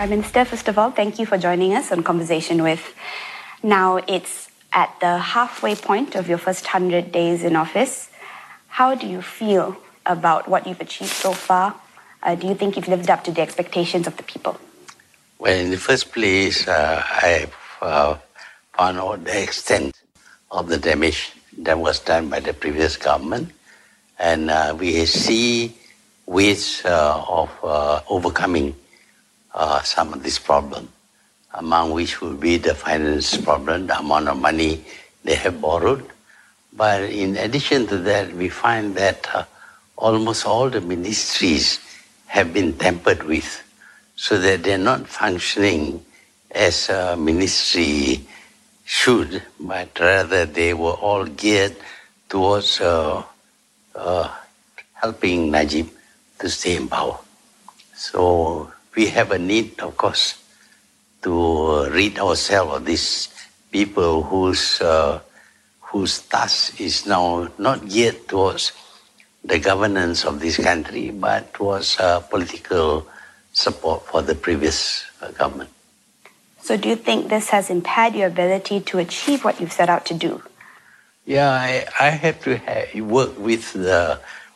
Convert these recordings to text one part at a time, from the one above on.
Prime Minister, first of all, thank you for joining us on Conversation With. Now it's at the halfway point of your first 100 days in office. How do you feel about what you've achieved so far? Do you think you've lived up to the expectations of the people? Well, in the first place, I found out the extent of the damage that was done by the previous government. And we see ways of overcoming some of this problem, among which would be the finance problem, the amount of money they have borrowed. But in addition to that, we find that almost all the ministries have been tampered with, so that they're not functioning as a ministry should, but rather they were all geared towards helping Najib to stay in power. So we have a need, of course, to rid ourselves of these people whose task is now not geared towards the governance of this country, but towards political support for the previous government. So do you think this has impaired your ability to achieve what you've set out to do? Yeah, I have to work with the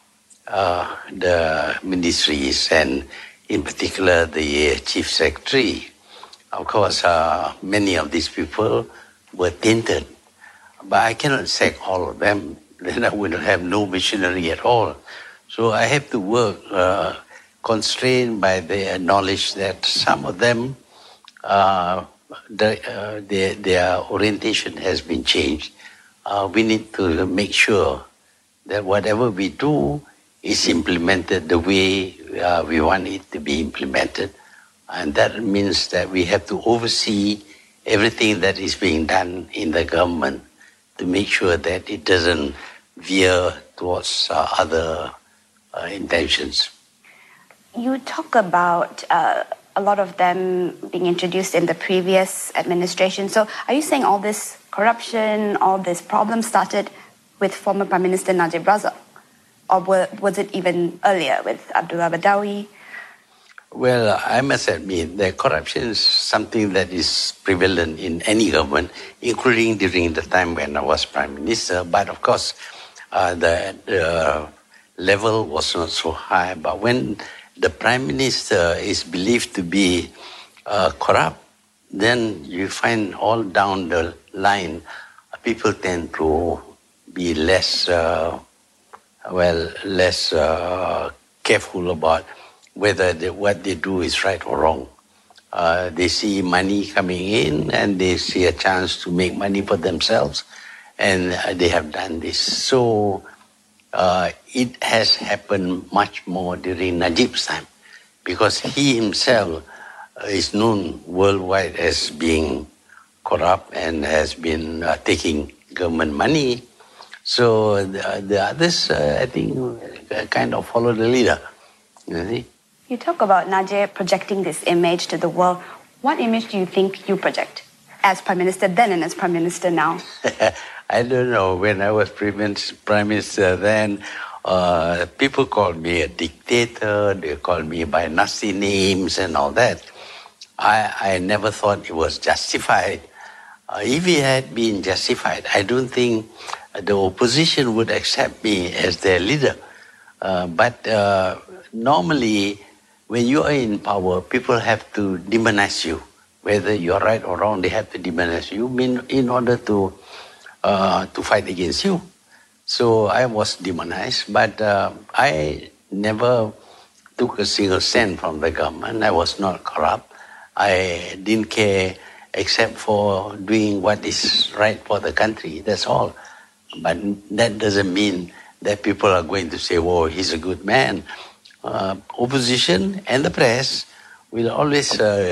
ministries, and in particular the chief secretary. Of course, many of these people were tainted, but I cannot sack all of them. Then I would have no machinery at all. So I have to work constrained by the knowledge that some of them, their orientation has been changed. We need to make sure that whatever we do is implemented the way we want it to be implemented. And that means that we have to oversee everything that is being done in the government to make sure that it doesn't veer towards other intentions. You talk about a lot of them being introduced in the previous administration. So are you saying all this corruption, all this problem started with former Prime Minister Najib Razak? Or was it even earlier with Abdullah Badawi? Well, I must admit that corruption is something that is prevalent in any government, including during the time when I was Prime Minister. But of course, the level was not so high. But when the Prime Minister is believed to be corrupt, then you find all down the line, people tend to be less careful about whether what they do is right or wrong. They see money coming in and they see a chance to make money for themselves, and they have done this. So it has happened much more during Najib's time, because he himself is known worldwide as being corrupt and has been taking government money. So the others, I think, kind of follow the leader. You see? You talk about Najib projecting this image to the world. What image do you think you project as Prime Minister then and as Prime Minister now? I don't know. When I was Prime Minister then, people called me a dictator. They called me by nasty names and all that. I never thought it was justified. If it had been justified, I don't think the opposition would accept me as their leader. But normally, when you are in power, people have to demonize you. Whether you're right or wrong, they have to demonize you in order to fight against you. So I was demonized, but I never took a single cent from the government. I was not corrupt. I didn't care except for doing what is right for the country. That's all. But that doesn't mean that people are going to say, "Oh, he's a good man." Opposition and the press will always,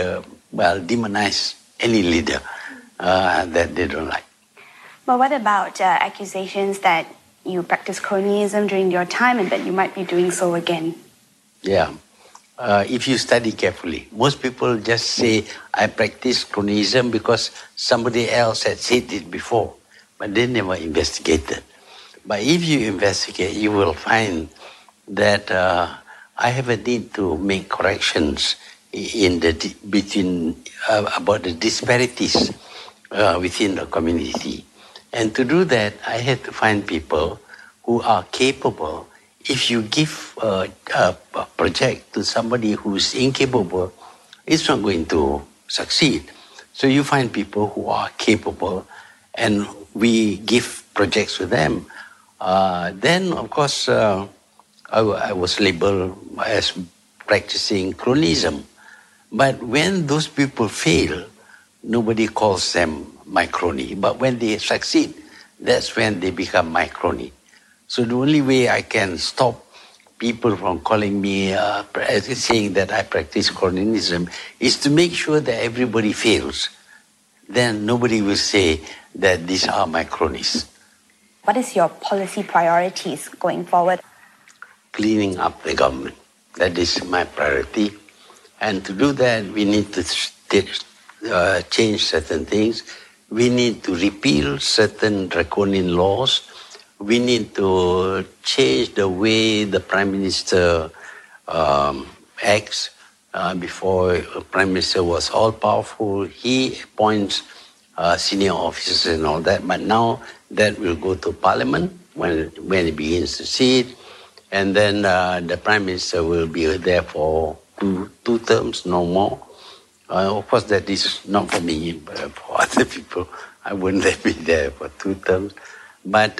demonize any leader that they don't like. But what about accusations that you practice cronyism during your time and that you might be doing so again? Yeah. If you study carefully, most people just say, I practice cronyism because somebody else had said it before, but they never investigated. But if you investigate, you will find that I have a need to make corrections in between about the disparities within the community. And to do that, I had to find people who are capable. If you give a project to somebody who's incapable, it's not going to succeed. So you find people who are capable, and we give projects to them. Then, of course, I was labeled as practicing cronyism. But when those people fail, nobody calls them my crony. But when they succeed, that's when they become my crony. So the only way I can stop people from calling me, saying that I practice cronyism, is to make sure that everybody fails. Then nobody will say that these are my cronies. What is your policy priorities going forward? Cleaning up the government. That is my priority. And to do that, we need to change certain things. We need to repeal certain draconian laws. We need to change the way the Prime Minister acts. Before Prime Minister was all-powerful, he appoints senior officers and all that. But now that will go to Parliament when he begins to see it. And then the Prime Minister will be there for two terms, no more. Of course, that is not for me, but for other people. I wouldn't let me there for 2 terms. But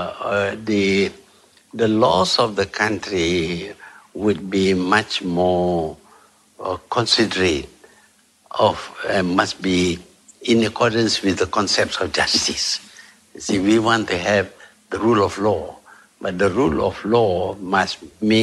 the laws of the country would be much more considerate of, must be in accordance with the concepts of justice. See, we want to have the rule of law, but the rule of law must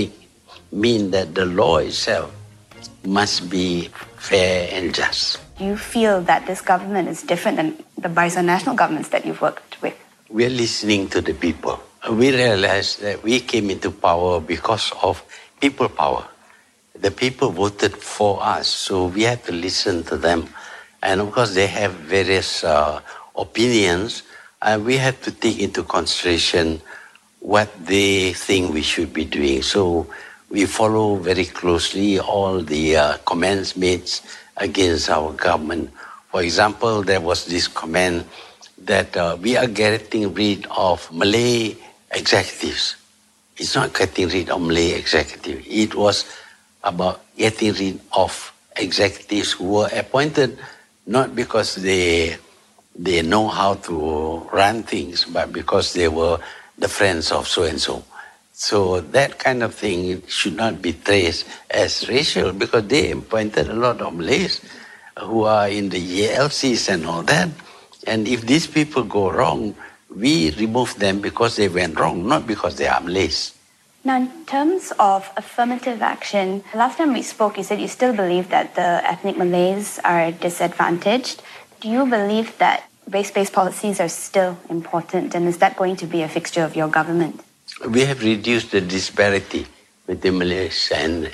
mean that the law itself must be fair and just. Do you feel that this government is different than the Barisan Nasional governments that you've worked with? We're listening to the people. We realized that we came into power because of people power. The people voted for us, so we have to listen to them. And of course, they have various opinions, and we have to take into consideration what they think we should be doing. So we follow very closely all the comments made against our government. For example, there was this comment that we are getting rid of Malay executives. It's not getting rid of Malay executives. It was about getting rid of executives who were appointed not because they know how to run things, but because they were the friends of so-and-so. So that kind of thing should not be traced as racial, because they appointed a lot of Malays who are in the ELCs and all that. And if these people go wrong, we remove them because they went wrong, not because they are Malays. Now, in terms of affirmative action, last time we spoke, you said you still believe that the ethnic Malays are disadvantaged. Do you believe that race-based policies are still important, and is that going to be a fixture of your government? We have reduced the disparity between Malays and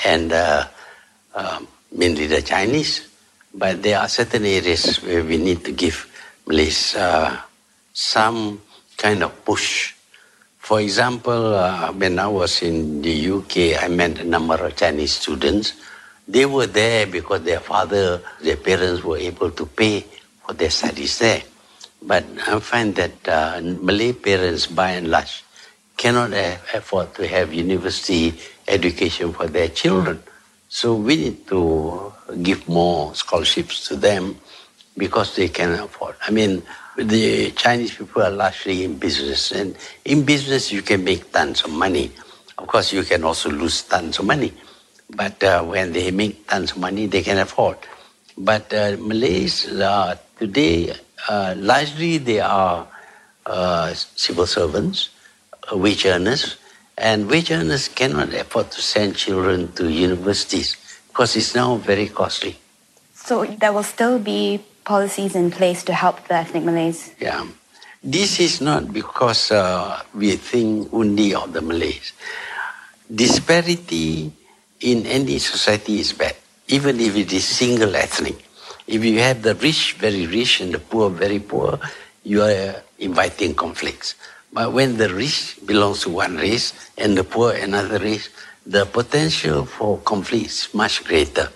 mainly the Chinese, but there are certain areas where we need to give Malays some kind of push. For example, when I was in the UK, I met a number of Chinese students. They were there because their parents were able to pay for their studies there. But I find that Malay parents, by and large, cannot afford to have university education for their children. So we need to give more scholarships to them because they can afford. I mean, the Chinese people are largely in business, and in business you can make tons of money. Of course, you can also lose tons of money, but when they make tons of money, they can afford. But Malays today, largely they are civil servants, wage earners, and wage earners cannot afford to send children to universities because it's now very costly. So there will still be policies in place to help the ethnic Malays? Yeah. This is not because we think only of the Malays. Disparity in any society is bad, even if it is single ethnic. If you have the rich very rich and the poor very poor, you are inviting conflicts. But when the rich belongs to one race and the poor another race, the potential for conflict is much greater.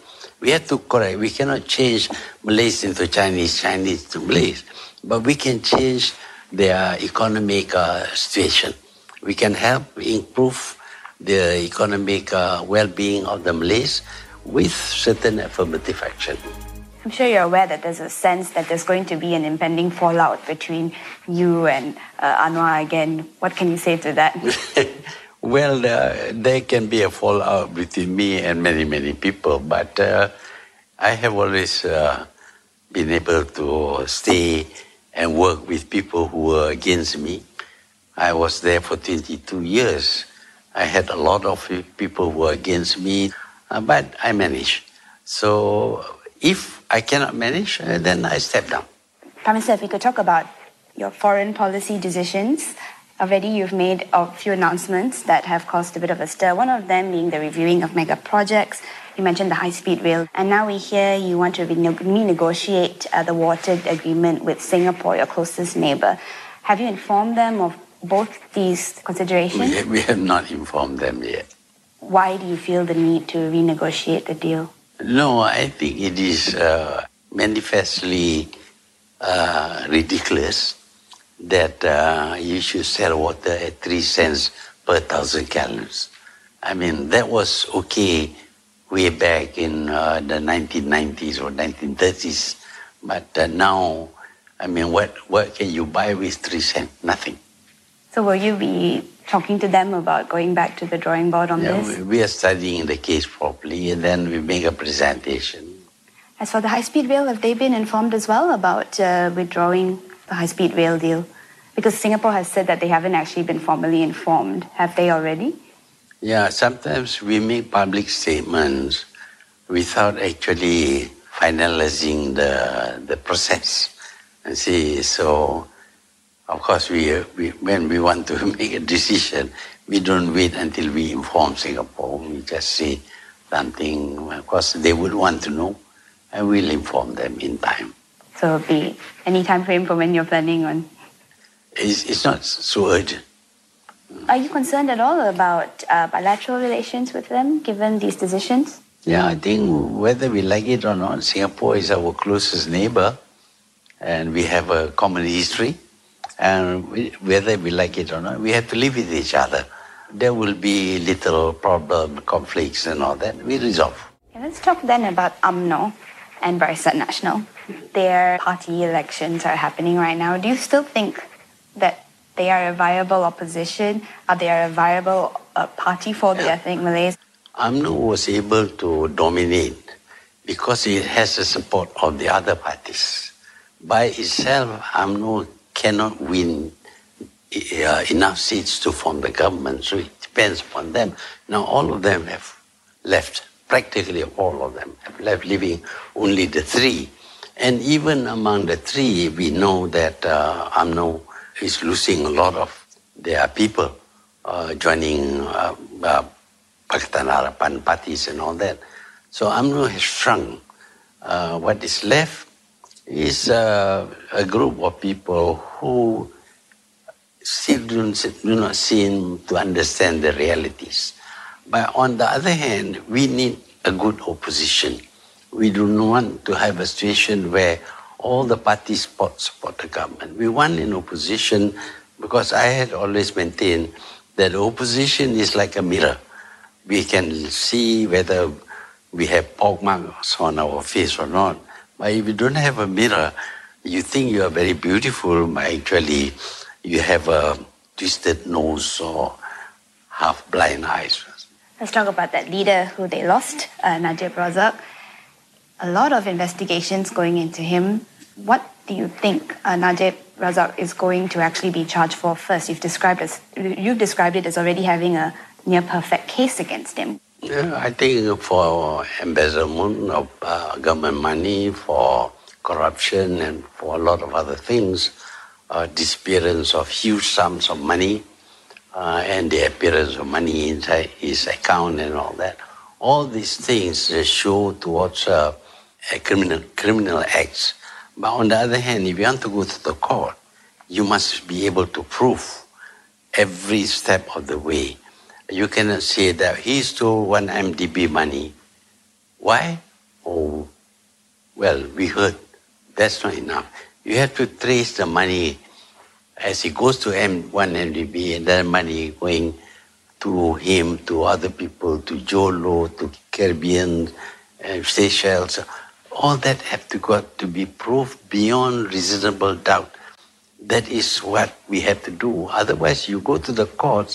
We have to correct. We cannot change Malays into Chinese, Chinese to Malays, but we can change their economic situation. We can help improve the economic well-being of the Malays with certain affirmative action. I'm sure you're aware that there's a sense that there's going to be an impending fallout between you and Anwar again. What can you say to that? Well, there can be a fallout between me and many, many people, but I have always been able to stay and work with people who were against me. I was there for 22 years. I had a lot of people who were against me, but I managed. So if I cannot manage, then I step down. Prime Minister, if we could talk about your foreign policy decisions. Already you've made a few announcements that have caused a bit of a stir, one of them being the reviewing of mega projects. You mentioned the high-speed rail, and now we hear you want to renegotiate the water agreement with Singapore, your closest neighbour. Have you informed them of both these considerations? We have not informed them yet. Why do you feel the need to renegotiate the deal? No, I think it is manifestly ridiculous that you should sell water at 3 cents per 1,000 gallons. I mean, that was okay way back in the 1990s or 1930s. But now, I mean, what can you buy with 3 cents? Nothing. So will you be talking to them about going back to the drawing board on this? We are studying the case properly, and then we make a presentation. As for the high-speed rail, have they been informed as well about withdrawing the high-speed rail deal? Because Singapore has said that they haven't actually been formally informed. Have they already? Yeah, sometimes we make public statements without actually finalizing the process. And see, so of course, when we want to make a decision, we don't wait until we inform Singapore. We just say something. Of course, they would want to know, and we'll inform them in time. So it'll be any time frame for when you're planning on? It's not so urgent. Are you concerned at all about bilateral relations with them, given these decisions? Yeah, I think whether we like it or not, Singapore is our closest neighbor, and we have a common history. And whether we like it or not, we have to live with each other. There will be little problem, conflicts and all that. We resolve. Okay, let's talk then about UMNO and Barisan Nasional. Their party elections are happening right now. Do you still think that they are a viable opposition? Are they a viable party for the ethnic Malays? UMNO was able to dominate because it has the support of the other parties. By itself, UMNO cannot win enough seats to form the government, so it depends upon them. Now all of them have left, practically all of them have left, leaving only the 3. And even among the 3, we know that UMNO is losing a lot of their people joining Pakatan Harapan parties and all that. So UMNO has shrunk. What is left is a group of people who still do not seem to understand the realities. But on the other hand, we need a good opposition. We do not want to have a situation where all the parties support the government. We want an opposition because I had always maintained that the opposition is like a mirror. We can see whether we have pock marks on our face or not. But if you don't have a mirror, you think you are very beautiful, but actually you have a twisted nose or half-blind eyes. Let's talk about that leader who they lost, Najib Razak. A lot of investigations going into him. What do you think Najib Razak is going to actually be charged for first? You've described it as already having a near-perfect case against him. Yeah, I think for embezzlement of government money, for corruption, and for a lot of other things, disappearance of huge sums of money, and the appearance of money inside his account and all that. All these things show towards criminal acts. But on the other hand, if you want to go to the court, you must be able to prove every step of the way. You cannot say that he stole 1 MDB money. Why? oh, well, we heard. That's not enough. You have to trace the money as it goes to one MDB, and then money going to him, to other people, to Jolo, to Caribbean, Seychelles. All that have got to be proved beyond reasonable doubt. That is what we have to do. Otherwise, you go to the courts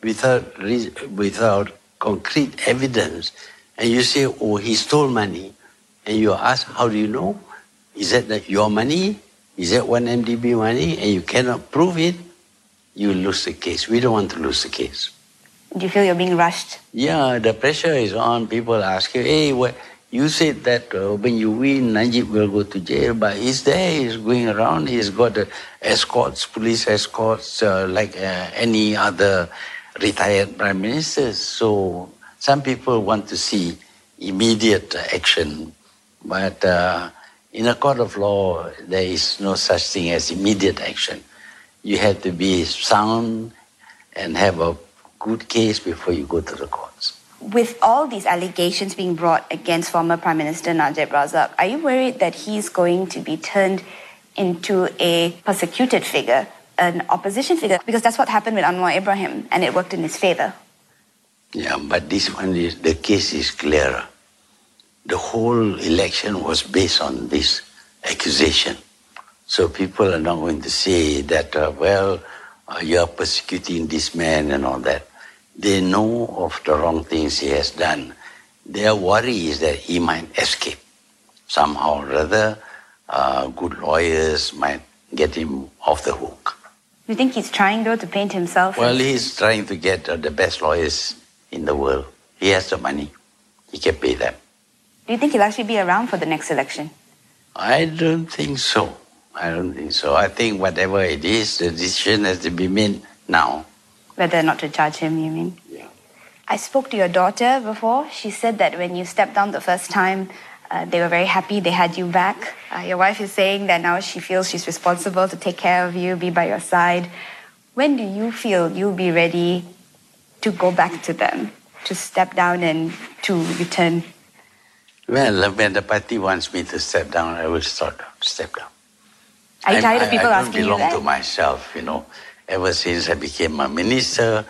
without concrete evidence, and you say, oh, he stole money. And you ask, how do you know? Is that your money? Is that one MDB money? And you cannot prove it, you lose the case. We don't want to lose the case. Do you feel you're being rushed? Yeah, the pressure is on. People ask you, hey, you said that when you win, Najib will go to jail, but he's there, he's going around, he's got escorts, police escorts, like any other retired prime ministers. So some people want to see immediate action, but in a court of law, there is no such thing as immediate action. You have to be sound and have a good case before you go to the courts. With all these allegations being brought against former Prime Minister Najib Razak, are you worried that he's going to be turned into a persecuted figure, an opposition figure? Because that's what happened with Anwar Ibrahim, and it worked in his favor. Yeah, but this one the case is clearer. The whole election was based on this accusation. So people are not going to say that, you are persecuting this man and all that. They know of the wrong things he has done. Their worry is that he might escape. Somehow or other, good lawyers might get him off the hook. You think he's trying, though, to paint himself? Well, he's trying to get the best lawyers in the world. He has the money. He can pay them. Do you think he'll actually be around for the next election? I don't think so. I think whatever it is, the decision has to be made now. Whether or not to charge him, you mean? Yeah. I spoke to your daughter before. She said that when you stepped down the first time, they were very happy they had you back. Your wife is saying that now she feels she's responsible to take care of you, be by your side. When do you feel you'll be ready to go back to them, to step down and to return? Well, when the party wants me to step down, I will step down. Are you tired of people asking you that? I don't belong to myself, Ever since I became a minister,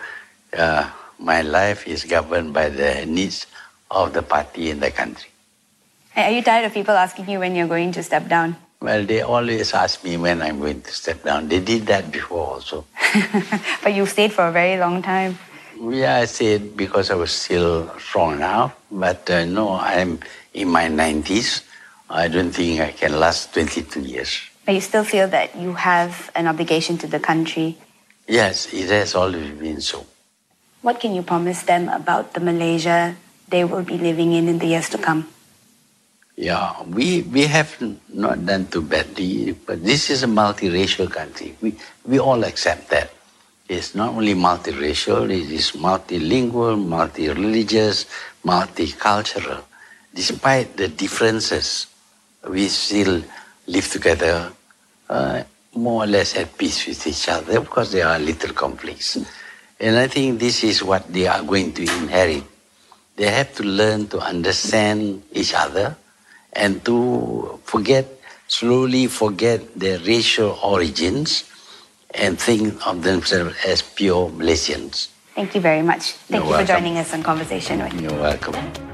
my life is governed by the needs of the party and the country. Are you tired of people asking you when you're going to step down? Well, they always ask me when I'm going to step down. They did that before also. But you stayed for a very long time. Yeah, I stayed because I was still strong enough. But no, I'm in my 90s. I don't think I can last 22 years. But you still feel that you have an obligation to the country? Yes, it has always been so. What can you promise them about the Malaysia they will be living in the years to come? Yeah, we have not done too badly, but this is a multiracial country. We all accept that. It's not only multiracial, it is multilingual, multi-religious, multicultural. Despite the differences, we still live together more or less at peace with each other. Of course, there are little conflicts. And I think this is what they are going to inherit. They have to learn to understand each other and to slowly forget their racial origins and think of themselves as pure Malaysians. Thank you very much. Thank you welcome. for joining us on Conversation. You're welcome.